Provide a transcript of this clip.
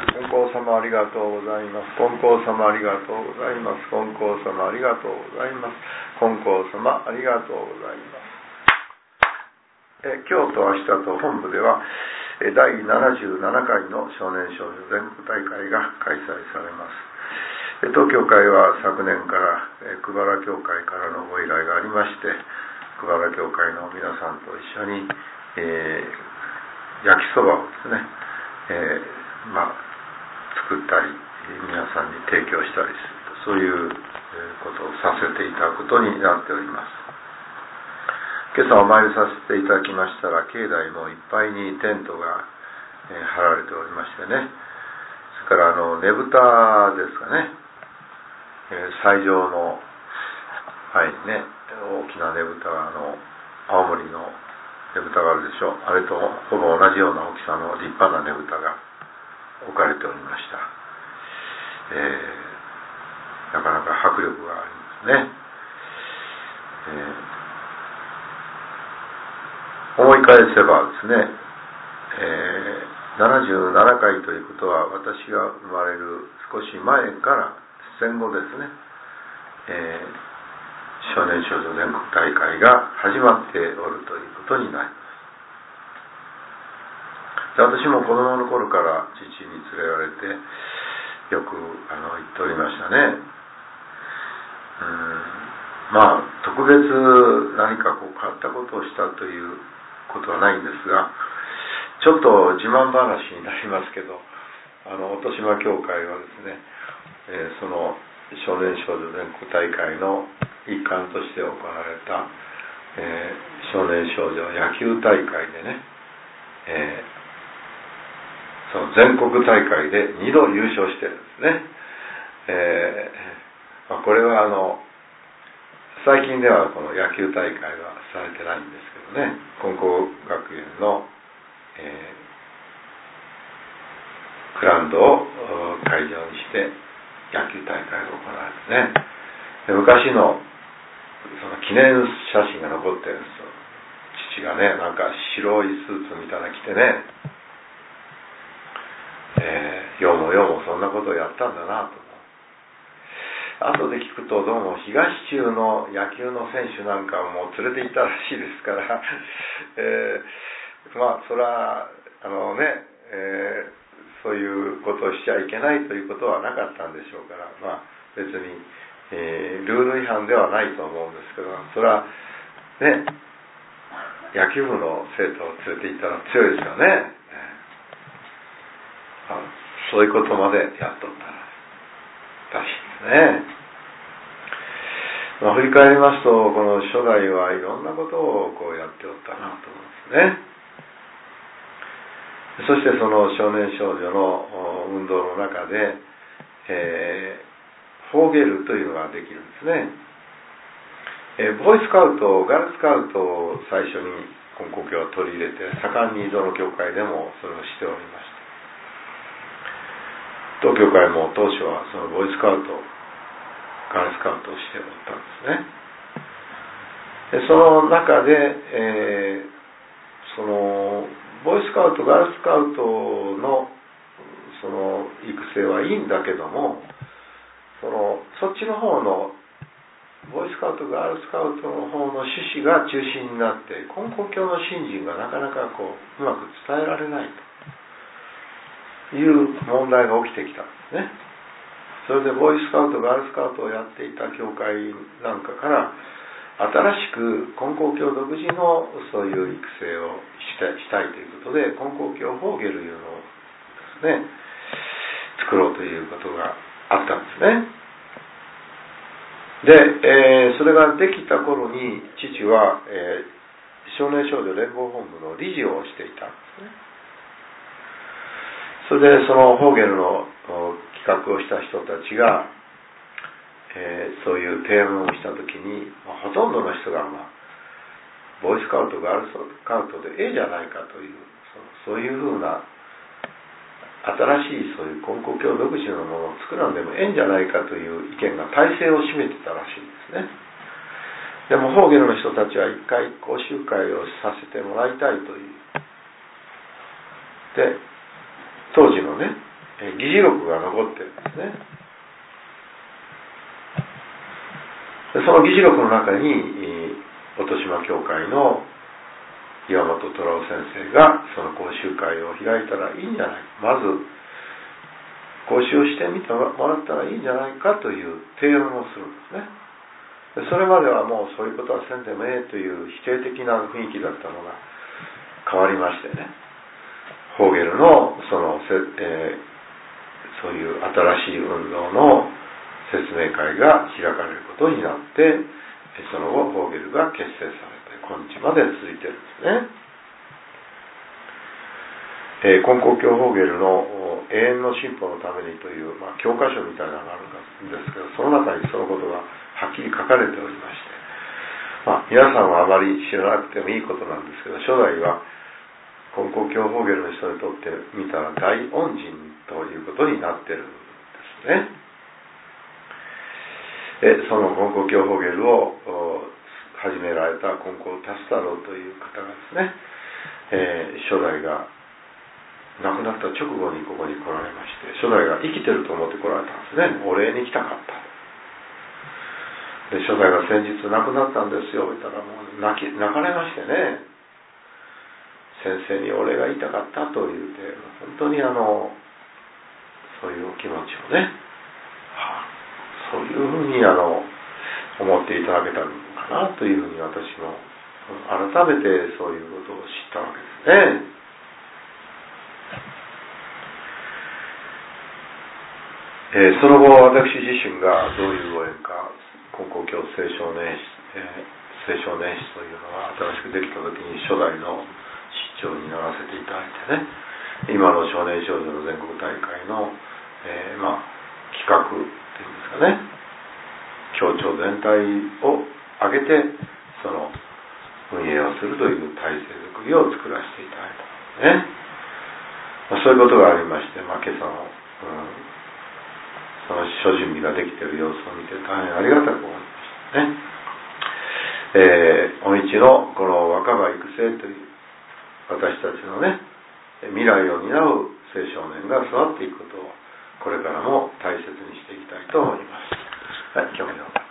金光様ありがとうございます。金光様ありがとうございます。金光様ありがとうございます。金光様ありがとうございます。今日と明日と本部では第77回の少年少女全国大会が開催されます。当教会は昨年から久原教会からのご依頼がありまして、久原教会の皆さんと一緒に、焼きそばをですね、作ったり皆さんに提供したりすると、そういうことをさせていただくことになっております。今朝お参りさせていただきましたら、境内もいっぱいにテントが張られておりましてね、それからねぶたですかね、斎場の前にね、大きなねぶたが青森のねぶたがあるでしょう。あれとほぼ同じような大きさの立派なねぶたが置かれておりました。なかなか迫力がありますね。思い返せばですね、77回ということは私が生まれる少し前から戦後ですね、少年少女全国大会が始まっておるということになります。で、私も子供の頃から父に連れられてよく行っておりましたね。特別何か変わったことをしたということはないんですが、ちょっと自慢話になりますけど、音島教会はですね、その少年少女全国大会の一環として行われた、少年少女野球大会でね、その全国大会で2度優勝してるんですね。これは最近ではこの野球大会はされてないんですけどね、金光学園の、グラウンドを会場にして野球大会が行われてね、で昔のその記念写真が残ってるんですよ。父がね、なんか白いスーツみたいなの着てね、ようもそんなことをやったんだなと。後で聞くとどうも東中の野球の選手なんかも連れて行ったらしいですから、それはそういうことをしちゃいけないということはなかったんでしょうから、別に、ルール違反ではないと思うんですけど、それはね、野球部の生徒を連れて行ったら強いですよね。そういうことまでやっとったらしいですね。振り返りますと、この初代はいろんなことをやっておったなと思うんですね。そしてその少年少女の運動の中で、フォーゲルというのができるんですね。ボーイスカウト、ガールスカウトを最初に金光教を取り入れて、盛んにどの教会でもそれをしておりました。当教会も当初はそのボーイスカウト、ガールスカウトをしておったんですね。でその中で、そのボーイスカウト、ガールスカウトのその育成はいいんだけども、そっちの方のボーイスカウト、ガールスカウトの方の趣旨が中心になって、金光教の信心がなかなかうまく伝えられないという問題が起きてきたんですね。それでボーイスカウト、ガールスカウトをやっていた教会なんかから新しく金光教独自のそういう育成をしたいということで、金光教フォーゲルいうのをですね、作ろうということがあったんですね。で、それができた頃に父は、少年少女連合本部の理事をしていたんですね。それでそのフォーゲルの企画をした人たちが、そういう提案をしたときに、ほとんどの人が、ボーイスカウト、ガールスカウトでええじゃないかという、そういうふうな新しいそういう金光教独自のものを作らんでもええんじゃないかという意見が大勢を占めてたらしいんですね。でもフォーゲルの人たちは一回講習会をさせてもらいたいという。で、当時のね、 議事録が残ってるんですね。でその議事録の中に音島教会の岩本虎夫先生がその講習会を開いたらいいんじゃないか、まず講習をしてみてもらったらいいんじゃないかという提案をするんですね。でそれまではもうそういうことはせんでもええという否定的な雰囲気だったのが変わりましてね、ホーゲルのそういう新しい運動の説明会が開かれることになって、その後ホーゲルが結成されて今日まで続いているんですね。根高教ホーゲルの永遠の進歩のためにという、教科書みたいなのがあるんですけど、その中にそのことがはっきり書かれておりまして、皆さんはあまり知らなくてもいいことなんですけど、初代は根高教ホーゲルの人にとってみたら大恩人ということになっているんですね。その根高教ホーゲルを始められた根高達太郎という方がですね、初代が亡くなった直後にここに来られまして、初代が生きてると思って来られたんですね。お礼に来たかった。で初代が先日亡くなったんですよ言ったら、もう泣かれましてね、先生にお礼が言いたかったと言うて、本当にそういうお気持ちをね、そういうふうに思っていただけたのかなというふうに私も改めてそういうことを知ったわけですね。その後私自身がどういうご縁か、根高教青少年誌というのが新しくできた時に初代の市長にならせていただいてね、今の少年少女の全国大会の、企画っていうんですかね、協調全体を挙げてその運営をするという体制づくりを作らせていただいたね。そういうことがありまして、今朝の、その諸準備ができている様子を見て大変ありがたく思いましたね。お道のこの若葉育成という私たちのね、未来を担う青少年が育っていくことをこれからも大切にしていきたいと思います。はい、今日も